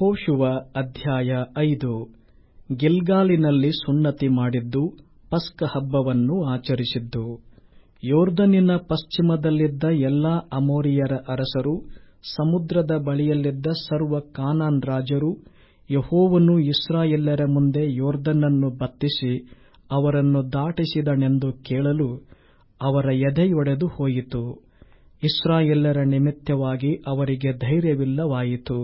ಯೆಹೋಶುವ ಅಧ್ಯಾಯ 5. ಗಿಲ್ಗಾಲಿನಲ್ಲಿ ಸುನ್ನತಿ ಮಾಡಿದ್ದು, ಪಸ್ಕ ಹಬ್ಬವನ್ನು ಆಚರಿಸಿದ್ದು. ಯೊರ್ದನಿನ ಪಶ್ಚಿಮದಲ್ಲಿದ್ದ ಎಲ್ಲಾ ಅಮೋರಿಯರ ಅರಸರು, ಸಮುದ್ರದ ಬಳಿಯಲ್ಲಿದ್ದ ಸರ್ವ ಕಾನಾನ್ ರಾಜರು, ಯೆಹೋವನು ಇಸ್ರಾಯೇಲ್ಯರ ಮುಂದೆ ಯೊರ್ದನನ್ನು ಬತ್ತಿಸಿ ಅವರನ್ನು ದಾಟಿಸಿದನೆಂದು ಕೇಳಲು ಅವರ ಎದೆಯೊಡೆದು ಹೋಯಿತು. ಇಸ್ರಾಯೇಲ್ಯರ ನಿಮಿತ್ತವಾಗಿ ಅವರಿಗೆ ಧೈರ್ಯವಿಲ್ಲವಾಯಿತು.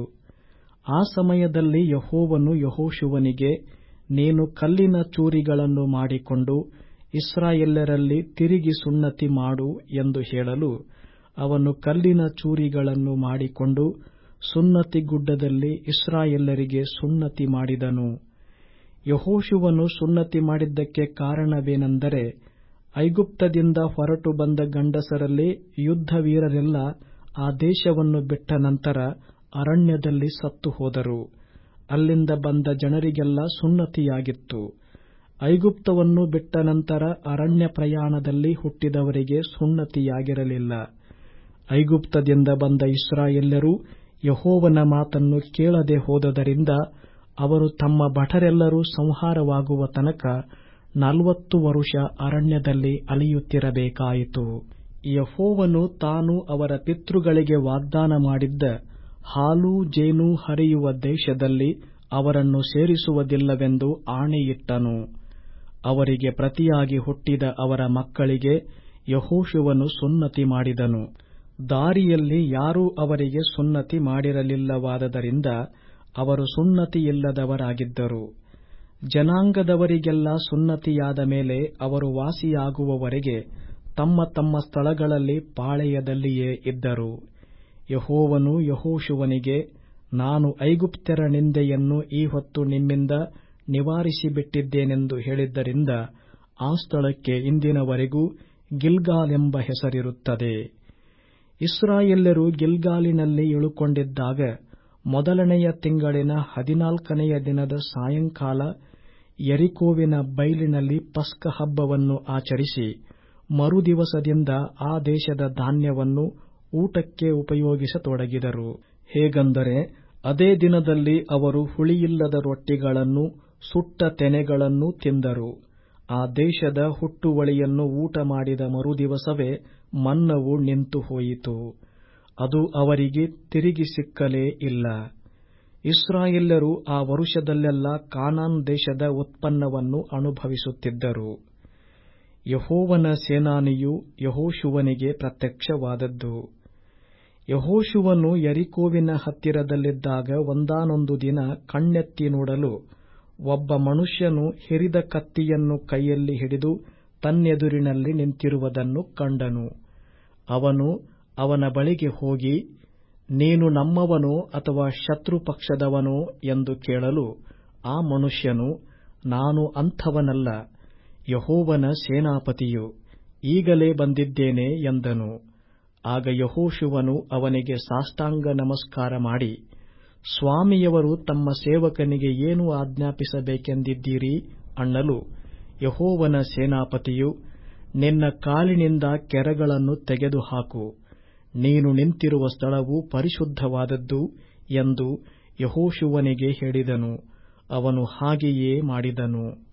ಆ ಸಮಯದಲ್ಲಿ ಯೆಹೋವನು ಯೆಹೋಶುವನಿಗೆ, ನೀನು ಕಲ್ಲಿನ ಚೂರಿಗಳನ್ನು ಮಾಡಿಕೊಂಡು ಇಸ್ರಾಯೇಲ್ಯರಲ್ಲಿ ತಿರುಗಿ ಸುನ್ನತಿ ಮಾಡು ಎಂದು ಹೇಳಲು, ಅವನು ಕಲ್ಲಿನ ಚೂರಿಗಳನ್ನು ಮಾಡಿಕೊಂಡು ಸುನ್ನತಿ ಗುಡ್ಡದಲ್ಲಿ ಇಸ್ರಾಯೇಲ್ಯರಿಗೆ ಸುನ್ನತಿ ಮಾಡಿದನು. ಯೆಹೋಶುವನು ಸುನ್ನತಿ ಮಾಡಿದ್ದಕ್ಕೆ ಕಾರಣವೇನೆಂದರೆ, ಐಗುಪ್ತದಿಂದ ಹೊರಟು ಬಂದ ಗಂಡಸರಲ್ಲಿ ಯುದ್ಧವೀರರೆಲ್ಲ ಆ ದೇಶವನ್ನು ಬಿಟ್ಟ ನಂತರ ಅರಣ್ಯದಲ್ಲಿ ಸತ್ತು ಹೋದರು. ಅಲ್ಲಿಂದ ಬಂದ ಜನರಿಗೆಲ್ಲ ಸುನ್ನತಿಯಾಗಿತ್ತು. ಐಗುಪ್ತವನ್ನು ಬಿಟ್ಟ ನಂತರ ಅರಣ್ಯ ಪ್ರಯಾಣದಲ್ಲಿ ಹುಟ್ಟಿದವರಿಗೆ ಸುನ್ನತಿಯಾಗಿರಲಿಲ್ಲ. ಐಗುಪ್ತದಿಂದ ಬಂದ ಇಸ್ರಾಯೇಲ್ಯರು ಯೆಹೋವನ ಮಾತನ್ನು ಕೇಳದೆ ಹೋದುದರಿಂದ ಅವರು ತಮ್ಮ ಭಟರೆಲ್ಲರೂ ಸಂಹಾರವಾಗುವ ತನಕ 40 ವರುಷ ಅರಣ್ಯದಲ್ಲಿ ಅಲೆಯುತ್ತಿರಬೇಕಾಯಿತು. ಯೆಹೋವನು ತಾನು ಅವರ ಪಿತೃಗಳಿಗೆ ವಾಗ್ದಾನ ಮಾಡಿದ್ದ ಹಾಲೂ ಜೇನೂ ಹರಿಯುವ ದೇಶದಲ್ಲಿ ಅವರನ್ನು ಸೇರಿಸುವುದಿಲ್ಲವೆಂದು ಆಣೆಯಿಟ್ಟನು. ಅವರಿಗೆ ಪ್ರತಿಯಾಗಿ ಹುಟ್ಟಿದ ಅವರ ಮಕ್ಕಳಿಗೆ ಯೆಹೋಶುವನು ಸುನ್ನತಿ ಮಾಡಿದನು. ದಾರಿಯಲ್ಲಿ ಯಾರೂ ಅವರಿಗೆ ಸುನ್ನತಿ ಮಾಡಿರಲಿಲ್ಲವಾದ್ದರಿಂದ ಅವರು ಸುನ್ನತಿಯಿಲ್ಲದವರಾಗಿದ್ದರು. ಜನಾಂಗದವರಿಗೆಲ್ಲ ಸುನ್ನತಿಯಾದ ಮೇಲೆ ಅವರು ವಾಸಿಯಾಗುವವರೆಗೆ ತಮ್ಮ ತಮ್ಮ ಸ್ಥಳಗಳಲ್ಲಿ ಪಾಳೆಯದಲ್ಲಿಯೇ ಇದ್ದರು. ಯೆಹೋವನು ಯೆಹೋಶುವನಿಗೆ, ನಾನು ಐಗುಪ್ತ್ಯರ ನಿಂದೆಯನ್ನು ಈ ಹೊತ್ತು ನಿಮ್ಮಿಂದ ನಿವಾರಿಸಿಬಿಟ್ಟಿದ್ದೇನೆಂದು ಹೇಳಿದ್ದರಿಂದ ಆ ಸ್ಥಳಕ್ಕೆ ಇಂದಿನವರೆಗೂ ಗಿಲ್ಗಾಲೆಂಬ ಹೆಸರಿರುತ್ತದೆ. ಇಸ್ರಾಯೇಲ್ಯರು ಗಿಲ್ಗಾಲಿನಲ್ಲಿ ಇಳುಕೊಂಡಿದ್ದಾಗ ಮೊದಲನೆಯ ತಿಂಗಳಿನ 14ನೆಯ ದಿನದ ಸಾಯಂಕಾಲ ಯೆರಿಕೋವಿನ ಬೈಲಿನಲ್ಲಿ ಪಸ್ಕ ಹಬ್ಬವನ್ನು ಆಚರಿಸಿ, ಮರುದಿವಸದಿಂದ ಆ ದೇಶದ ಧಾನ್ಯವನ್ನು ಊಟಕ್ಕೆ ಉಪಯೋಗಿಸತೊಡಗಿದರು. ಹೇಗೆಂದರೆ, ಅದೇ ದಿನದಲ್ಲಿ ಅವರು ಹುಳಿಯಿಲ್ಲದ ರೊಟ್ಟಿಗಳನ್ನೂ ಸುಟ್ಟ ತೆನೆಗಳನ್ನೂ ತಿಂದರು. ಆ ದೇಶದ ಹುಟ್ಟುವಳಿಯನ್ನು ಊಟ ಮಾಡಿದ ಮರುದಿವಸವೇ ಮನ್ನವು ನಿಂತು ಹೋಯಿತು. ಅದು ಅವರಿಗೆ ತಿರುಗಿ ಸಿಕ್ಕಲೇ ಇಲ್ಲ. ಇಸ್ರಾಯೇಲ್ಯರು ಆ ವರುಷದಲ್ಲೆಲ್ಲ ಕಾನಾನ್ ದೇಶದ ಉತ್ಪನ್ನವನ್ನು ಅನುಭವಿಸುತ್ತಿದ್ದರು. ಯೆಹೋವನ ಸೇನಾನಿಯು ಯೆಹೋಶುವನಿಗೆ ಪ್ರತ್ಯಕ್ಷವಾದದ್ದು. ಯೆಹೋಶುವನು ಯೆರಿಕೋವಿನ ಹತ್ತಿರದಲ್ಲಿದ್ದಾಗ ಒಂದಾನೊಂದು ದಿನ ಕಣ್ಣೆತ್ತಿ ನೋಡಲು ಒಬ್ಬ ಮನುಷ್ಯನು ಹಿರಿದ ಕತ್ತಿಯನ್ನು ಕೈಯಲ್ಲಿ ಹಿಡಿದು ತನ್ನೆದುರಿನಲ್ಲಿ ನಿಂತಿರುವುದನ್ನು ಕಂಡನು. ಅವನು ಅವನ ಬಳಿಗೆ ಹೋಗಿ, ನೀನು ನಮ್ಮವನೋ ಅಥವಾ ಶತ್ರುಪಕ್ಷದವನೋ ಎಂದು ಕೇಳಲು, ಆ ಮನುಷ್ಯನು, ನಾನು ಅಂಥವನಲ್ಲ, ಯೆಹೋವನ ಸೇನಾಪತಿಯು, ಈಗಲೇ ಬಂದಿದ್ದೇನೆ ಎಂದನು. ಆಗ ಯೆಹೋಶುವನು ಅವನಿಗೆ ಸಾಷ್ಟಾಂಗ ನಮಸ್ಕಾರ ಮಾಡಿ, ಸ್ವಾಮಿಯವರು ತಮ್ಮ ಸೇವಕನಿಗೆ ಏನು ಆಜ್ಞಾಪಿಸಬೇಕೆಂದಿದ್ದೀರಿ ಅನ್ನಲು, ಯೆಹೋವನ ಸೇನಾಪತಿಯು, ನಿನ್ನ ಕಾಲಿನಿಂದ ಕೆರಗಳನ್ನು ತೆಗೆದುಹಾಕು, ನೀನು ನಿಂತಿರುವ ಸ್ಥಳವು ಪರಿಶುದ್ಧವಾದದ್ದು ಎಂದು ಯೆಹೋಶುವನಿಗೆ ಹೇಳಿದನು. ಅವನು ಹಾಗೆಯೇ ಮಾಡಿದನು.